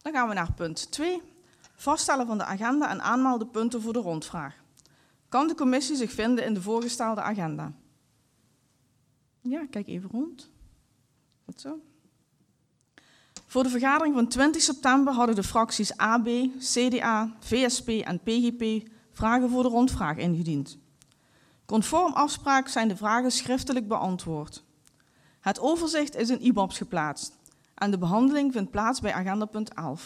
Dan gaan we naar punt 2. Vaststellen van de agenda en aanmelden punten voor de rondvraag. Kan de commissie zich vinden in de voorgestelde agenda? Ja, kijk even rond. Goed zo. Voor de vergadering van 20 september hadden de fracties AB, CDA, VSP en PGP vragen voor de rondvraag ingediend. Conform afspraak zijn de vragen schriftelijk beantwoord. Het overzicht is in IBOBS geplaatst en de behandeling vindt plaats bij agendapunt 11.